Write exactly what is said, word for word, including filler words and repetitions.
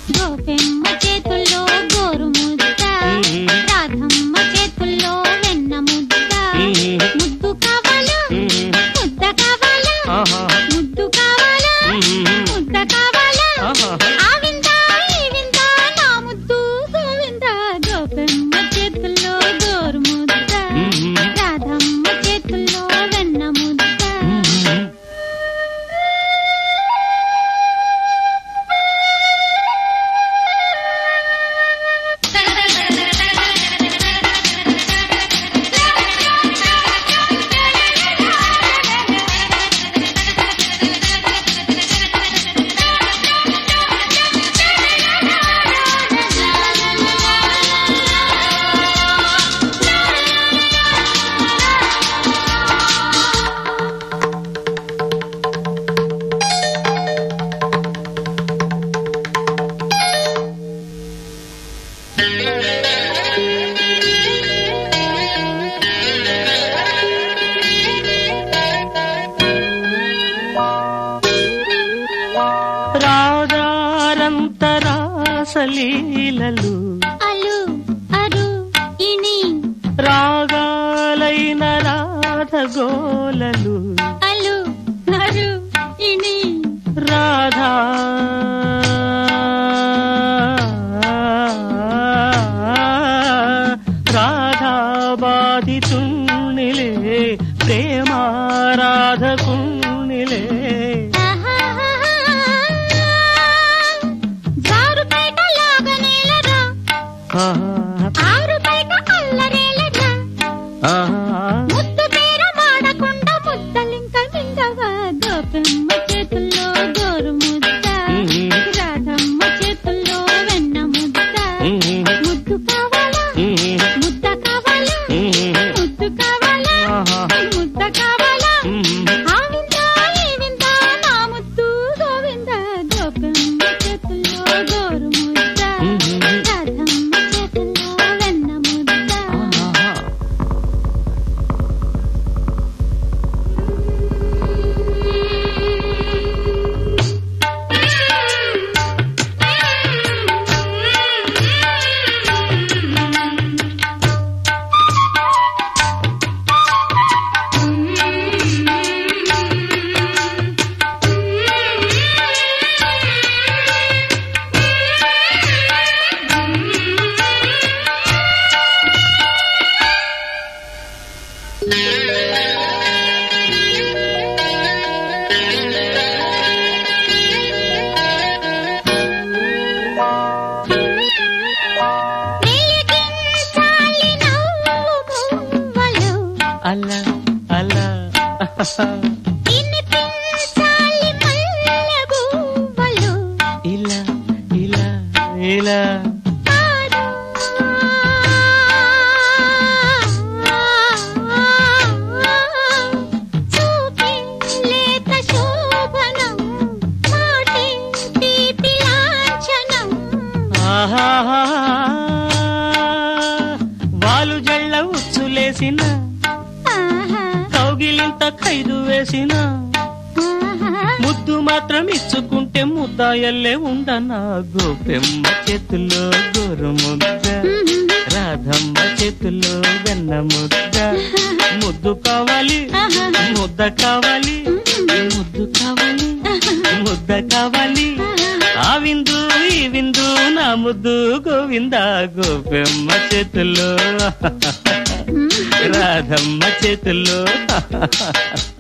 గోపెమ్మ చేతుల్లో గోరు ముద్ద, రాధమ్మ చేతుల్లో వెన్న ముద్ద. ముద్దు కావాలా ముద్ద కావాలా, ముద్దు కావాలా ముద్ద కావాలా, ఆ వింద ఈ వింద నా ముద్దు గోవింద. గోపెమ్మ చేతుల్లో గోరు ముద్ద, రాధమ్మ చేతుల్లో వెన్న ముద్ద. రాగారంతరాసలీలలు అలు అరు ఇని, రాగాలైన రాధగోలలు అలు అరు ఇని. రాధా రాధా బాధితుణ్ణిలే ప్రేమారాధకుణ్ణిలే. ఆరు బయట అల్లరేలరా, ముద్దు పేర మాడకుండా ముద్దలింక మింగవా. గోపెమ్మ చేతుల్లో గోరు ముద్ద, రాధమ్మ చేతుల్లో వెన్న ముద్ద. ముద్దు కావాలా ముద్ద కావాలా, ముద్దు కావాలా ముద్ద కావాలా, ఆ వింద ఈ వింద నా ముద్దు గోవింద. గోపెమ్మ చేతుల్లో గోరు ముద్ద, రాధమ్మ చేతుల్లో వెన్న ముద్ద. అలా అలా ఇలా ఇలా ఇలా. వాలు జళ్ళ ఉచ్చులేసిన, కౌగిలింత ఖైదు వేసిన, ముద్దు మాత్రం ఇచ్చుకుంటే ముద్దాయల్లే ఉండనా. గోపెమ్మ చేతుల్లో గోరు ముద్ద, రాధమ్మ చేతుల్లో వెన్న ముద్ద. ముద్దు కావాలి ముద్ద కావాలి, ముద్దు కావాలి ముద్ద కావాలి, ఆ విందు ఈ విందు నా ముద్దు గోవింద. గోపెమ్మ చేతుల్లో రాధమ్మ చేతుల్లో